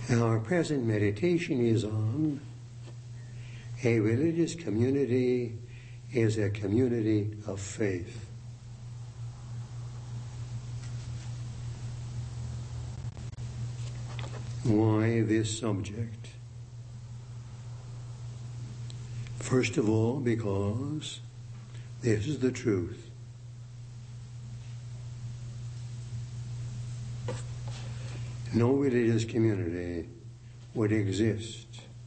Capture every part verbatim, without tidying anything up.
Our present meditation is on a religious community is a community of faith. Why this subject? First of all, because this is the truth. No religious community would exist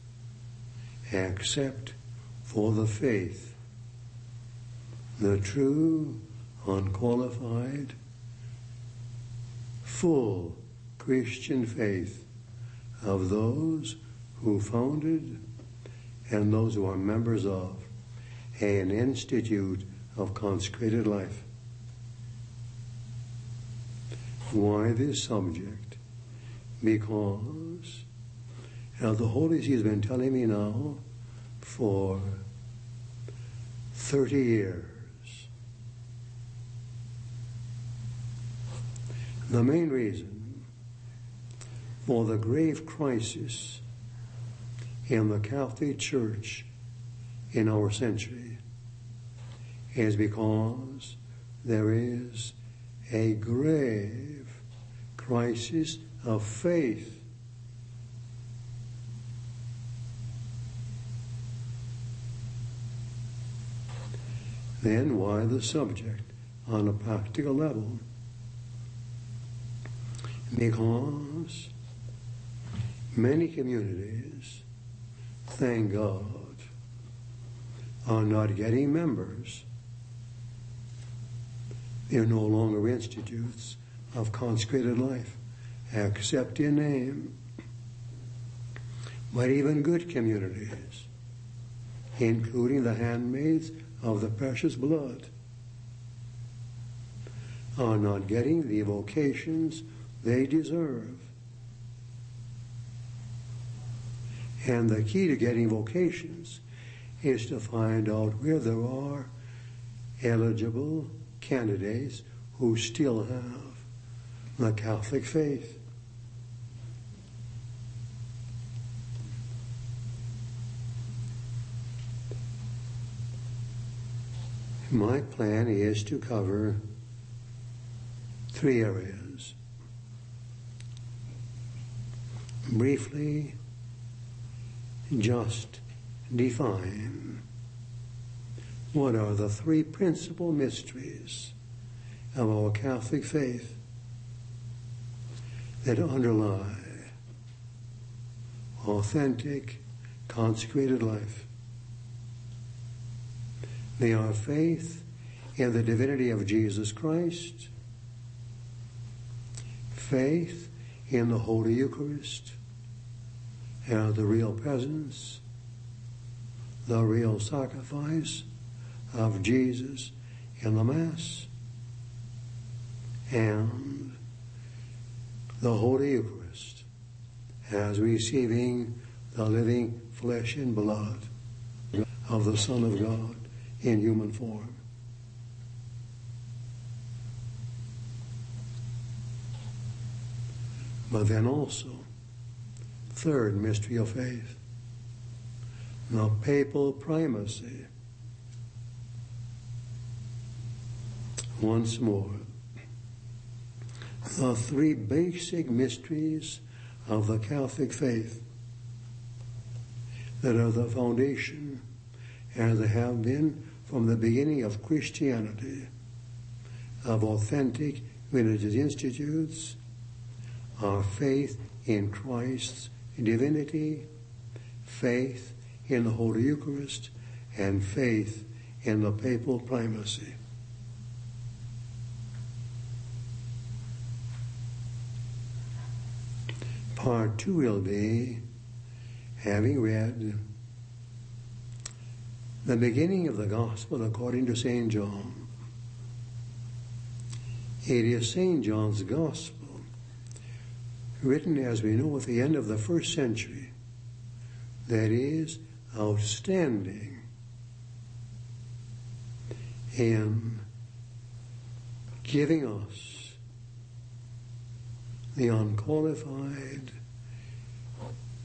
except for the faith, the true, unqualified, full Christian faith of those who founded and those who are members of an institute of consecrated life. Why this subject? Because now the Holy See has been telling me now for thirty years. The main reason for the grave crisis in the Catholic Church in our century is because there is a grave crisis of faith. Then why the subject on a practical level? Because many communities, thank God, are not getting members. They're no longer institutes of consecrated life, except in name. But even good communities, including the handmaids of the precious blood, are not getting the vocations they deserve. And the key to getting vocations is to find out where there are eligible candidates who still have the Catholic faith. My plan is to cover three areas. Briefly, just define what are the three principal mysteries of our Catholic faith that underlie authentic, consecrated life. They are faith in the divinity of Jesus Christ, faith in the Holy Eucharist, and the real presence, the real sacrifice of Jesus in the Mass, and the Holy Eucharist as receiving the living flesh and blood of the Son of God in human form. But then also, third mystery of faith, the papal primacy. Once more, the three basic mysteries of the Catholic faith that are the foundation, as they have been from the beginning of Christianity, of authentic religious institutes, are faith in Christ's divinity, faith in the Holy Eucharist, and faith in the papal primacy. Part two will be having read the beginning of the Gospel according to Saint John. It is Saint John's Gospel, written, as we know, at the end of the first century, that is outstanding in giving us the unqualified,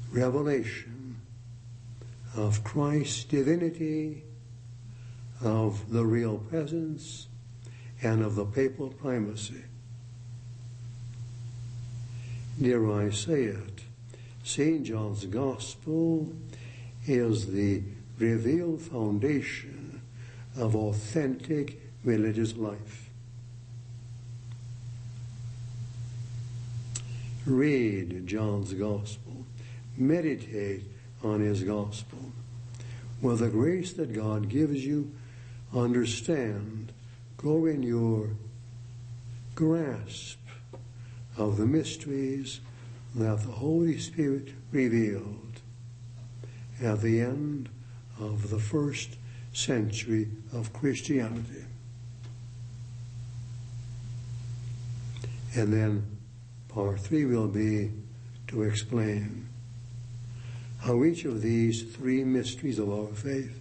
revelation of Christ's divinity, of the real presence, and of the papal primacy. Dare I say it, Saint John's Gospel is the revealed foundation of authentic religious life. Read John's Gospel. Meditate on his Gospel. With the grace that God gives you, understand, grow in your grasp of the mysteries that the Holy Spirit revealed at the end of the first century of Christianity. And then part three will be to explain how each of these three mysteries of our faith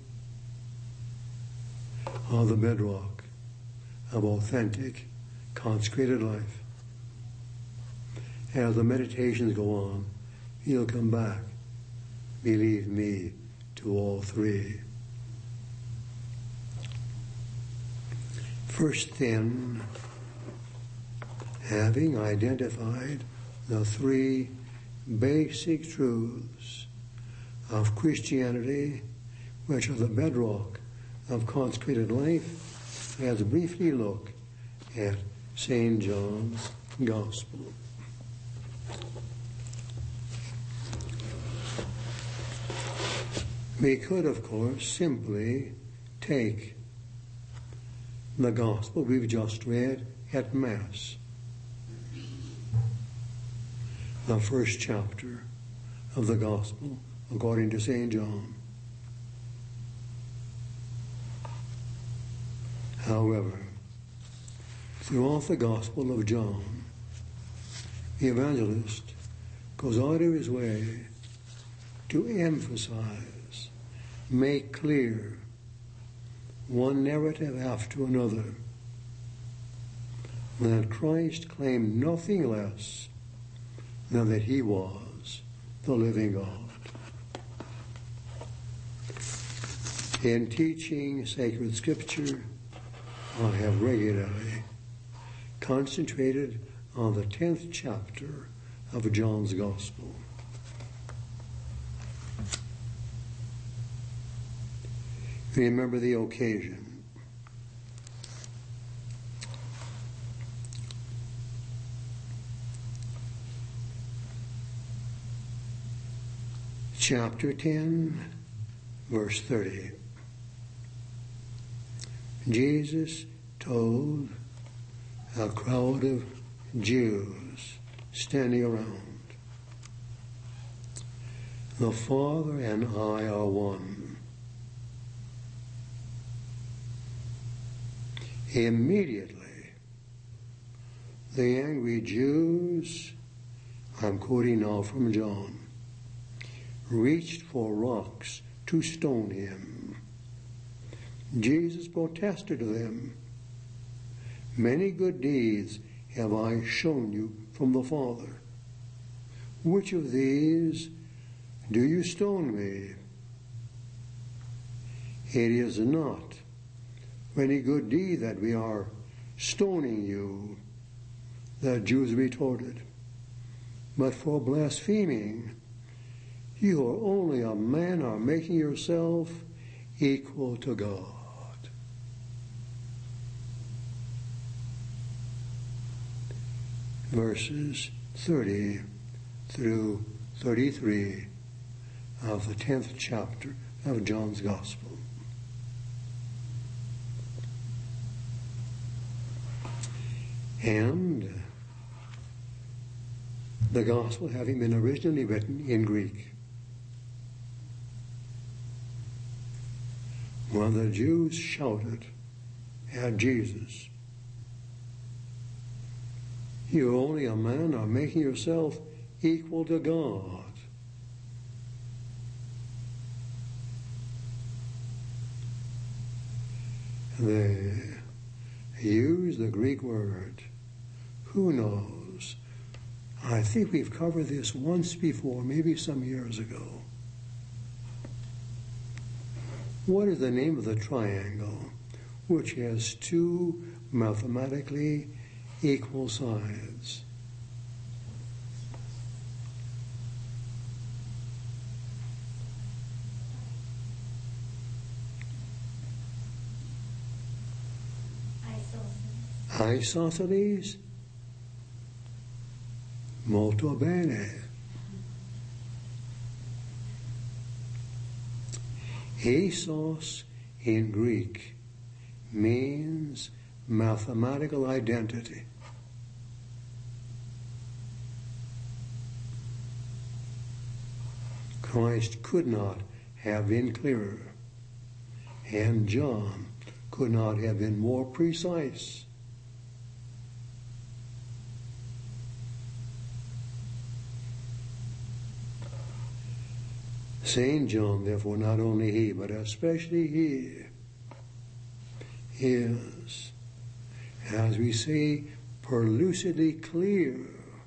are the bedrock of authentic, consecrated life. As the meditations go on, you'll come back, believe me, to all three. First then, having identified the three basic truths of Christianity, which are the bedrock of consecrated life, let's briefly look at Saint John's Gospel. We could, of course, simply take the Gospel we've just read at Mass, the first chapter of the Gospel according to Saint John. However, throughout the Gospel of John, the evangelist goes out of his way to emphasize, make clear, one narrative after another, that Christ claimed nothing less than that he was the living God. In teaching sacred scripture, I have regularly concentrated on the tenth chapter of John's Gospel. Remember the occasion. Chapter ten, verse thirty. Jesus told a crowd of Jews standing around, "The Father and I are one." Immediately, the angry Jews, I'm quoting now from John, reached for rocks to stone him. Jesus protested to them, "Many good deeds have I shown you from the Father. Which of these do you stone me?" "It is not for any good deed that we are stoning you," the Jews retorted, "but for blaspheming. You are only a man, are making yourself equal to God." Verses thirty through thirty-three of the tenth chapter of John's Gospel. And the Gospel having been originally written in Greek, when the Jews shouted at Jesus, "You're only a man, are making yourself equal to God," they use the Greek word, "hunos," I think we've covered this once before, maybe some years ago. What is the name of the triangle which has two mathematically equal sides? Isosceles? Molto bene. Isos in Greek means mathematical identity. Christ could not have been clearer, and John could not have been more precise. Saint John, therefore, not only he, but especially he, is, as we say, pellucidly clear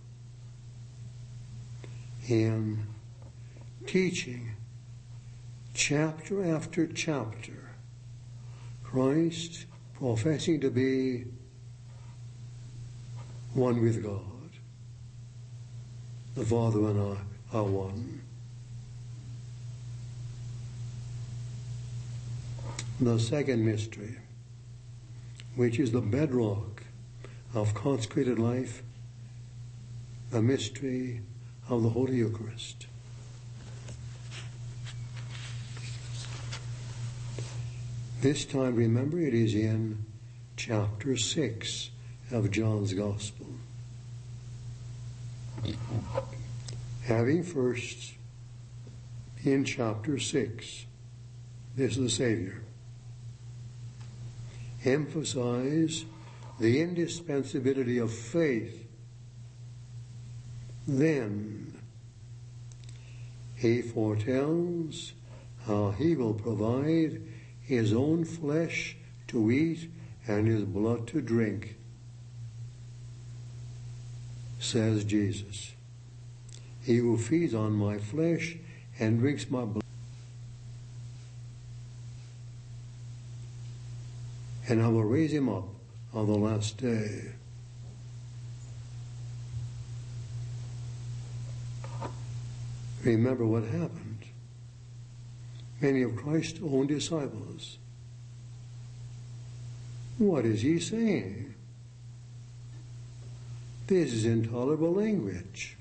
in teaching chapter after chapter, Christ professing to be one with God. The Father and I are one. The second mystery, which is the bedrock of consecrated life, the mystery of the Holy Eucharist. This time, remember, it is in chapter six of John's Gospel. Having first, in chapter six, this is the Savior, emphasize the indispensability of faith. Then he foretells how he will provide his own flesh to eat and his blood to drink. Says Jesus, he who feeds on my flesh and drinks my blood, and I will raise him up on the last day. Remember what happened. Many of Christ's own disciples. What is he saying? This is intolerable language.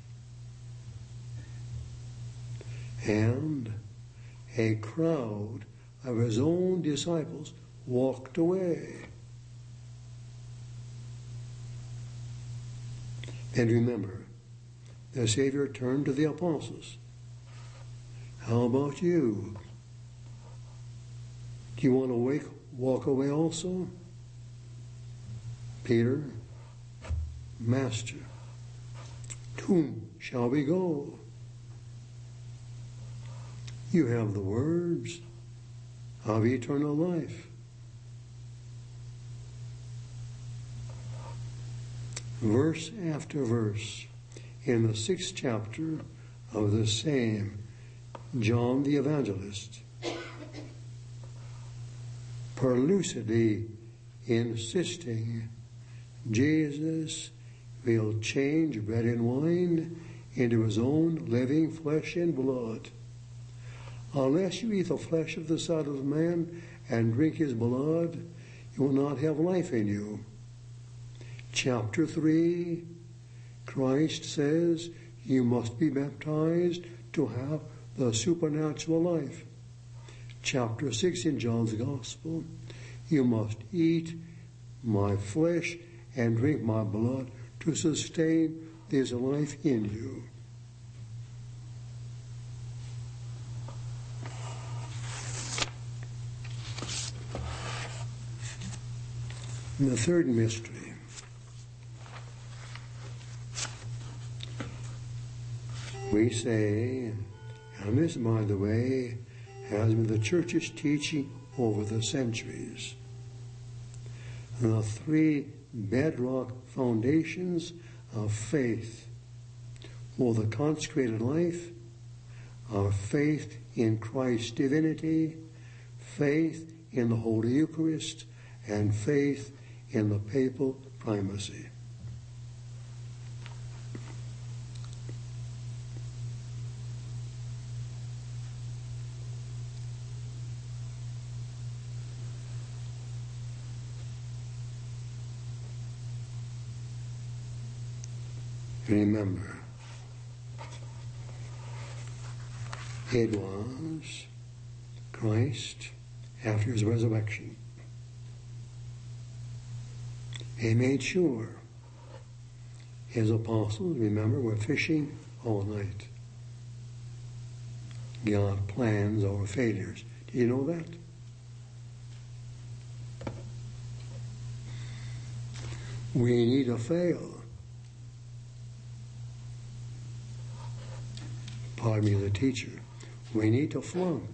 And a crowd of his own disciples walked away. And remember, the Savior turned to the apostles. How about you? Do you want to wake, walk away also? Peter, Master, to whom shall we go? You have the words of eternal life. Verse after verse, in the sixth chapter of the same John the Evangelist, pellucidly insisting Jesus will change bread and wine into his own living flesh and blood. Unless you eat the flesh of the Son of Man and drink his blood, you will not have life in you. Chapter three, Christ says you must be baptized to have the supernatural life. Chapter six in John's Gospel, you must eat my flesh and drink my blood to sustain this life in you. And the third mystery, we say, and this, by the way, has been the Church's teaching over the centuries, the three bedrock foundations of faith for the consecrated life, our faith in Christ's divinity, faith in the Holy Eucharist, and faith in the papal primacy. Remember, it was Christ after his resurrection. He made sure his apostles, remember, were fishing all night. God plans our failures. Do you know that? We need to fail. Pardon me, the teacher. We need to flunk.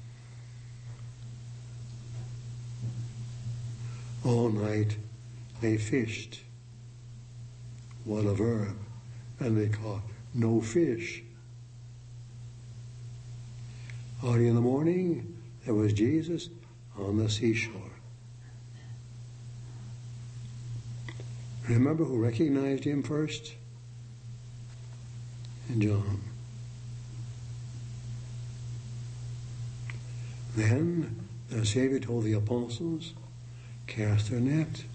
All night they fished. What a verb. And they caught no fish. Early in the morning, there was Jesus on the seashore. Remember who recognized him first? John. Then the Savior told the apostles, cast their net.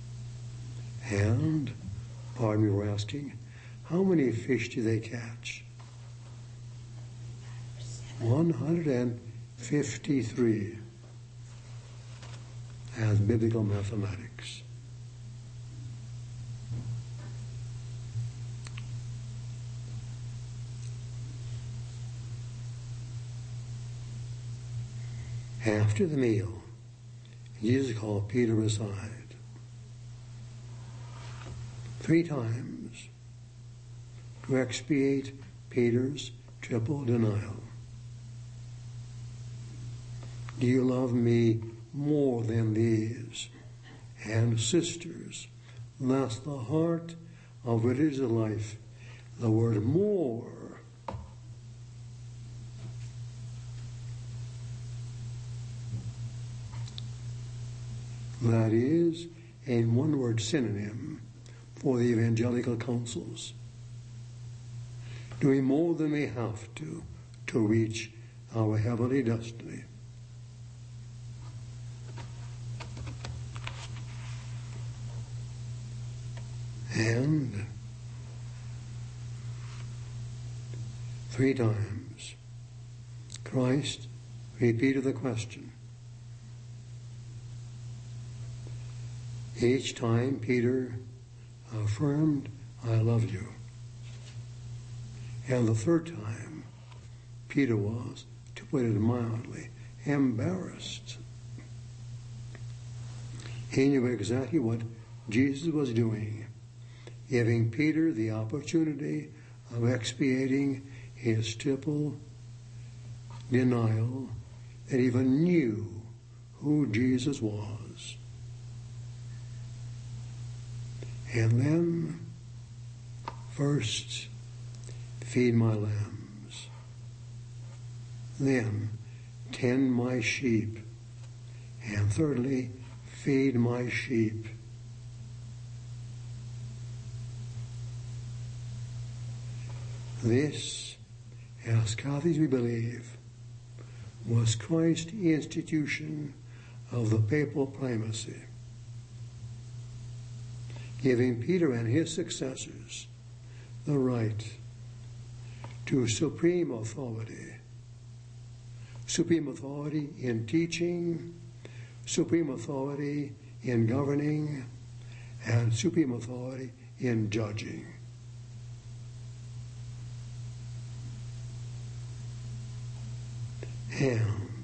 And, pardon me for asking, how many fish did they catch? one hundred fifty-three as biblical mathematics. After the meal, Jesus called Peter aside three times to expiate Peter's triple denial. Do you love me more than these? And sisters, that's the heart of religious life. The word more. That is a one-word synonym for the evangelical counsels. Doing more than we have to to reach our heavenly destiny. And three times Christ repeated the question. Each time Peter affirmed, I love you. And the third time, Peter was, to put it mildly, embarrassed. He knew exactly what Jesus was doing, giving Peter the opportunity of expiating his triple denial that even knew who Jesus was. And then, first, feed my lambs. Then, tend my sheep. And thirdly, feed my sheep. This, as Catholics we believe, was Christ's institution of the papal primacy, giving Peter and his successors the right to supreme authority. Supreme authority in teaching, supreme authority in governing, and supreme authority in judging. And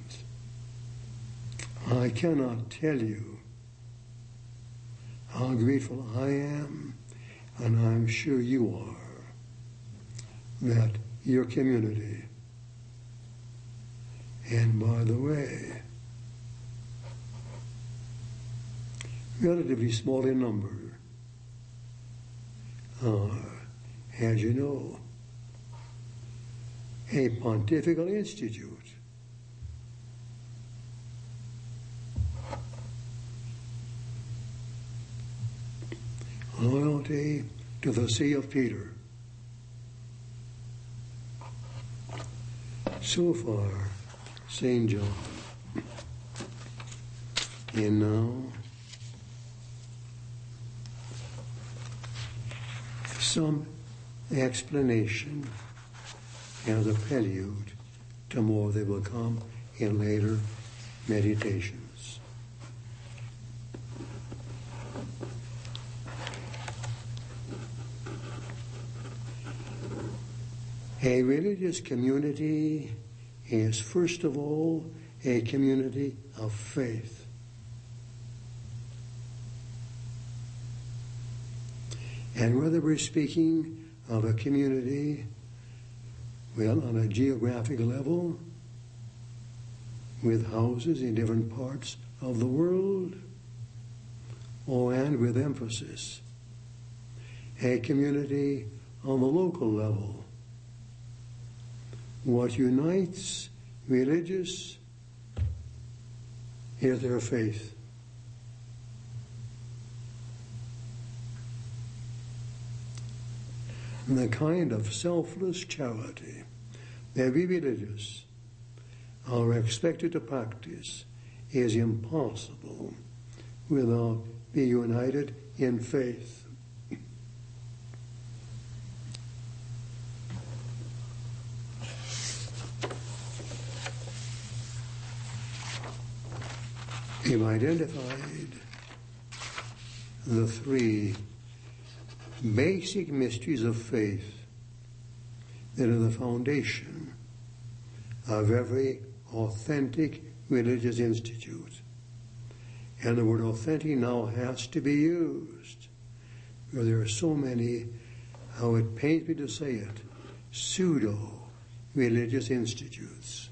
I cannot tell you how grateful I am, and I'm sure you are, that your community, and by the way, relatively small in number, are, as you know, a pontifical institute. Loyalty to the See of Peter. So far, Saint John. And now, some explanation as a prelude to more that will come in later meditations. A religious community is, first of all, a community of faith. And whether we're speaking of a community, well, on a geographic level, with houses in different parts of the world, or and with emphasis, a community on the local level, what unites religious is their faith. And the kind of selfless charity that we religious are expected to practice is impossible without being united in faith. We've identified the three basic mysteries of faith that are the foundation of every authentic religious institute. And the word authentic now has to be used, because there are so many, how it pains me to say it, pseudo-religious institutes.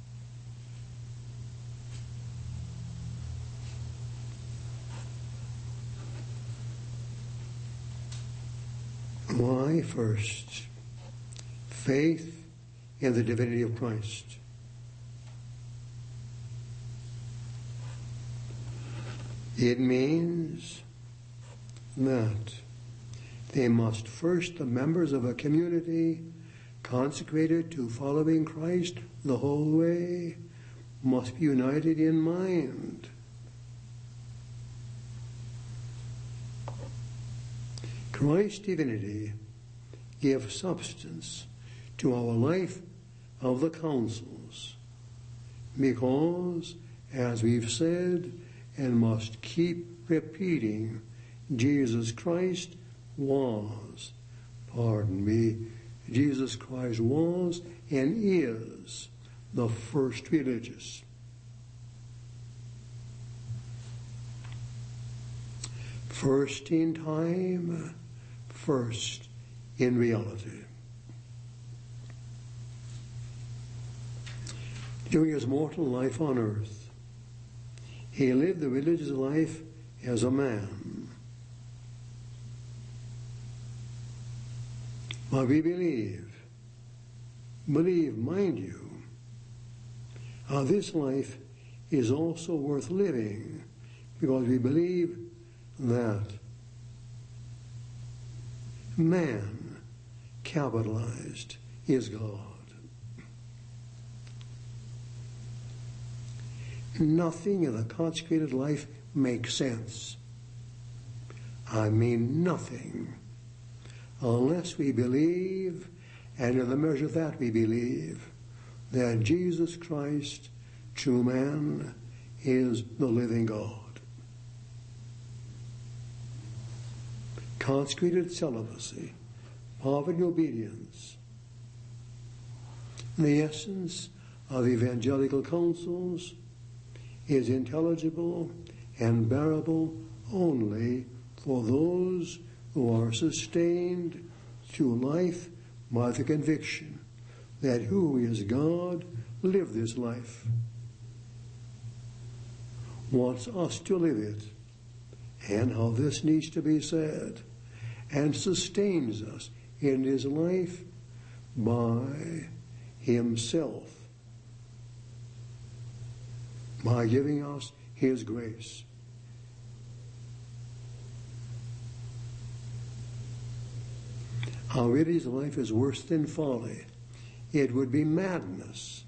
Why? First, faith in the divinity of Christ. It means that they must first, the members of a community consecrated to following Christ the whole way, must be united in mind. Christ's divinity gives substance to our life of the councils, because, as we've said and must keep repeating, Jesus Christ was, pardon me, Jesus Christ was and is the first religious. First in time, first in reality. During his mortal life on earth, he lived the religious life as a man. But we believe, believe, mind you, uh, this life is also worth living, because we believe that man, capitalized, is God. Nothing in the consecrated life makes sense. I mean nothing, unless we believe, and in the measure that we believe, that Jesus Christ, true man, is the living God. Consecrated celibacy, poverty and obedience, the essence of evangelical counsels, is intelligible and bearable only for those who are sustained through life by the conviction that who is God lived this life, wants us to live it, and how this needs to be said, and sustains us in his life by himself by giving us his grace. Our religious life is worse than folly. It would be madness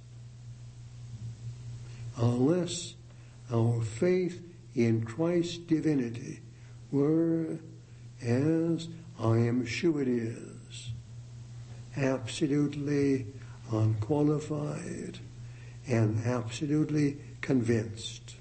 unless our faith in Christ's divinity were, as I am sure it is, absolutely unqualified and absolutely convinced.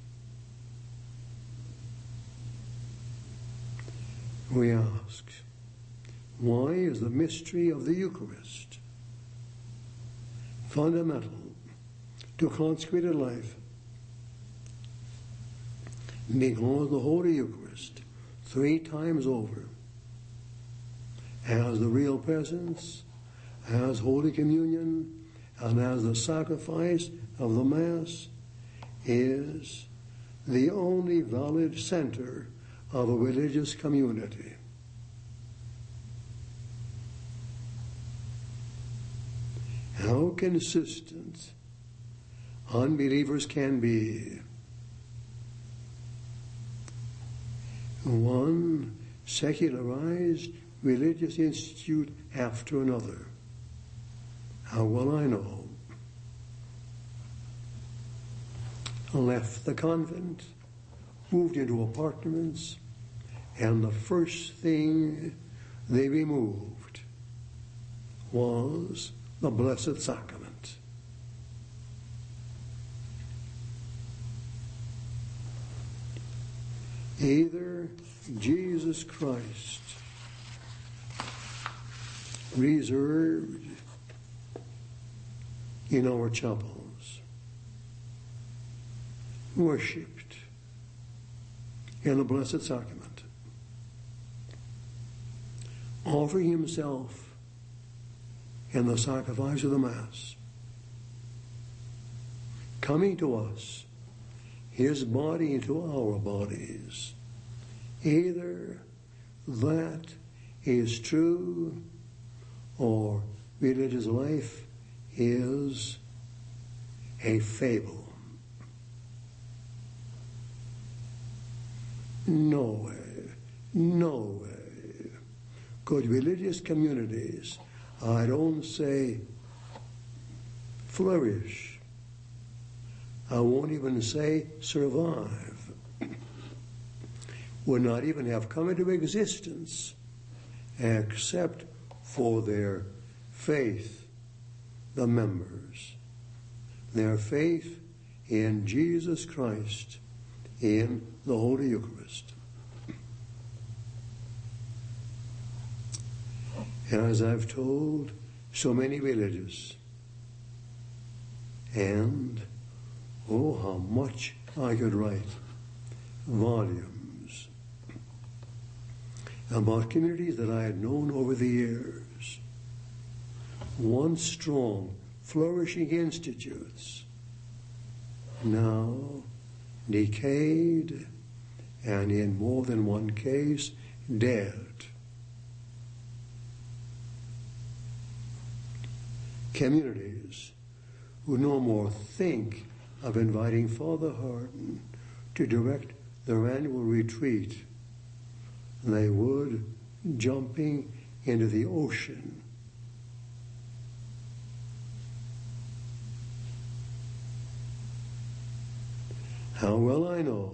We ask, why is the mystery of the Eucharist fundamental to consecrated life? Because the Holy Eucharist, three times over, as the real presence, as Holy Communion, and as the sacrifice of the Mass, is the only valid center of a religious community. How consistent unbelievers can be. One secularized religious institute after another. How well I know. Left the convent, moved into apartments, and the first thing they removed was the Blessed Sacrament. Either Jesus Christ reserved in our chapels, worshipped in the Blessed Sacrament, offering himself in the sacrifice of the Mass, coming to us, his body into our bodies. Either that is true, or religious life is a fable. No way, no way could religious communities, I don't say flourish, I won't even say survive, would not even have come into existence except for their faith, the members, their faith in Jesus Christ, in the Holy Eucharist. As I've told so many religious, and oh, how much I could write volumes about communities that I had known over the years, once strong, flourishing institutes, now decayed, and in more than one case, dead. Communities who no more think of inviting Father Hardon to direct their annual retreat than they would jumping into the ocean. How well I know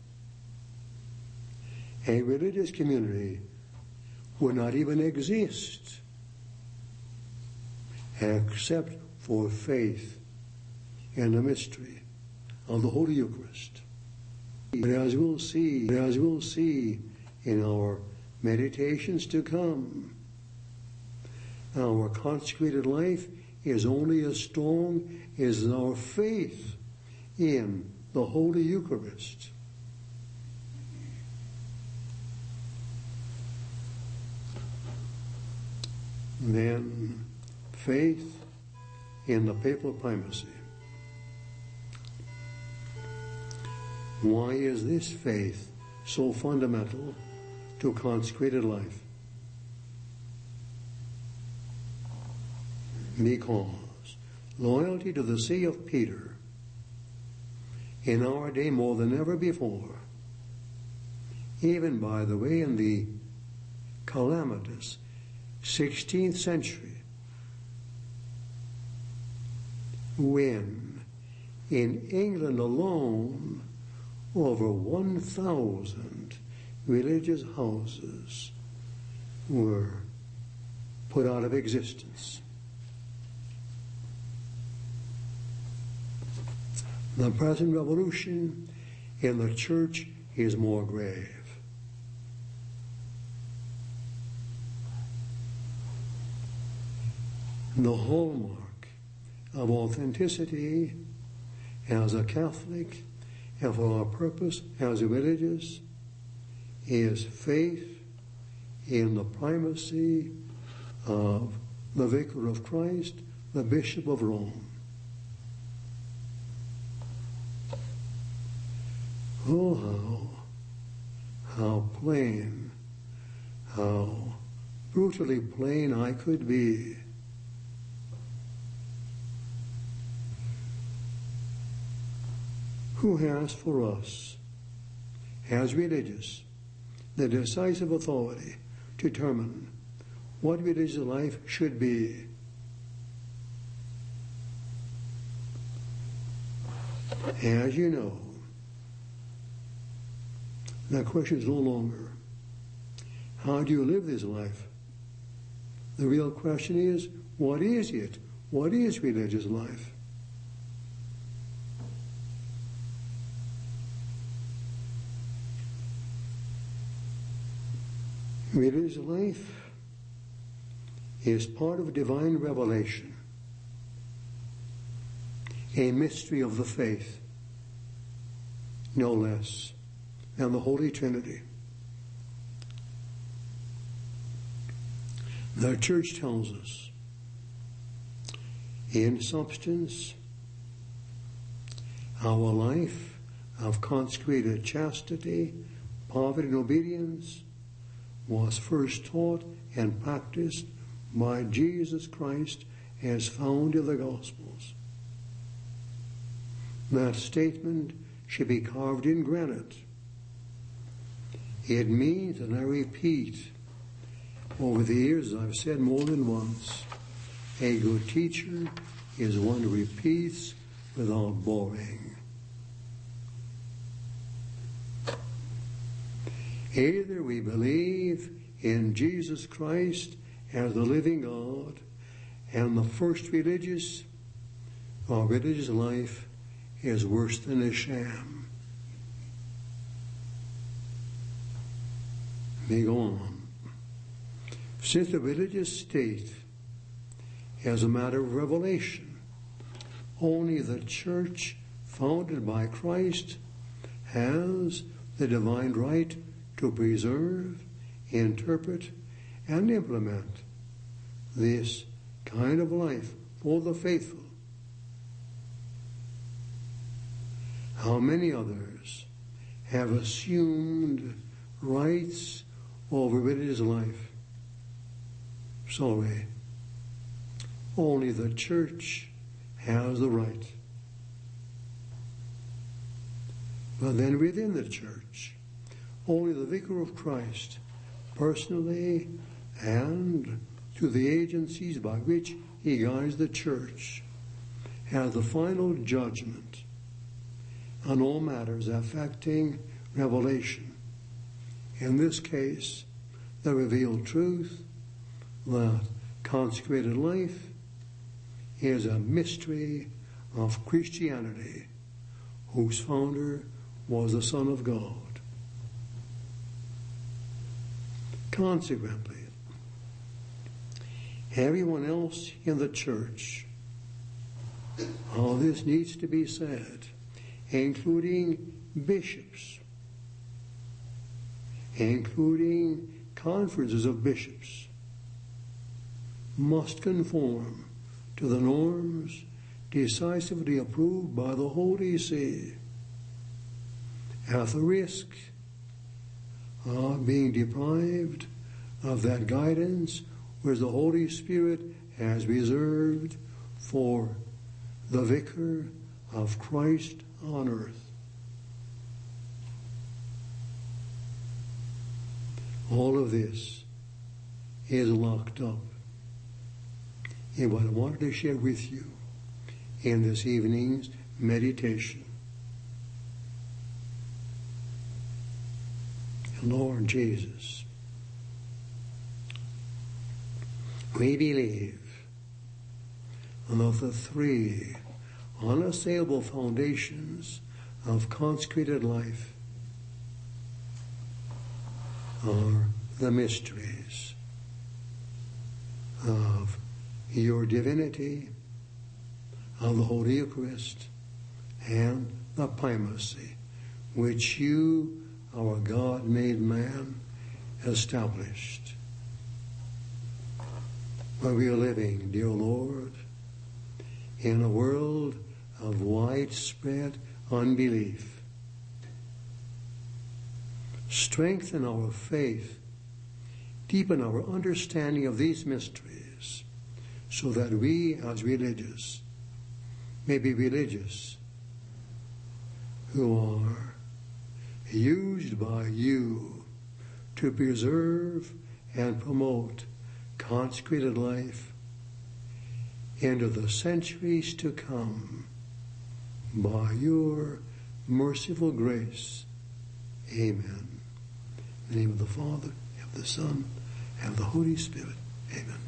a religious community would not even exist except for faith in the mystery of the Holy Eucharist. But as we'll see, as we'll see in our meditations to come, our consecrated life is only as strong as our faith in the Holy Eucharist. Then faith in the papal primacy. Why is this faith so fundamental to consecrated life? Because loyalty to the See of Peter, in our day more than ever before, even, by the way, in the calamitous sixteenth century, when in England alone over one thousand religious houses were put out of existence. The present revolution in the church is more grave. The hallmark of authenticity as a Catholic and for our purpose as a religious is faith in the primacy of the Vicar of Christ, the Bishop of Rome. Oh, how, how plain, how brutally plain I could be. Who has for us, as religious, the decisive authority to determine what religious life should be? As you know, the question is no longer, how do you live this life? The real question is, what is it? What is religious life? Religious life is part of divine revelation, a mystery of the faith, no less than the Holy Trinity. The Church tells us, in substance, our life of consecrated chastity, poverty, and obedience was first taught and practiced by Jesus Christ as found in the Gospels. That statement should be carved in granite. It means, and I repeat, over the years I've said more than once, a good teacher is one who repeats without boring. Either we believe in Jesus Christ as the living God and the first religious, or religious life is worse than a sham. May go on. Since the religious state is a matter of revelation, only the church founded by Christ has the divine right to preserve, interpret, and implement this kind of life for the faithful. How many others have assumed rights over religious life? Sorry. Only the church has the right. But then within the church, only the Vicar of Christ, personally and through the agencies by which he guides the church, has the final judgment on all matters affecting revelation. In this case, the revealed truth that consecrated life is a mystery of Christianity, whose founder was the Son of God. Consequently, everyone else in the church, all this needs to be said, including bishops, including conferences of bishops, must conform to the norms decisively approved by the Holy See, at the risk of being deprived of that guidance which the Holy Spirit has reserved for the vicar of Christ on earth. All of this is locked up in what I wanted to share with you in this evening's meditation. Lord Jesus, we believe that the three unassailable foundations of consecrated life are the mysteries of your divinity, of the Holy Eucharist, and the primacy which you, our God-made man, established. But we are living, dear Lord, in a world of widespread unbelief. Strengthen our faith, deepen our understanding of these mysteries, so that we, as religious, may be religious who are used by you to preserve and promote consecrated life into the centuries to come by your merciful grace. Amen. In the name of the Father, and of the Son, and of the Holy Spirit. Amen.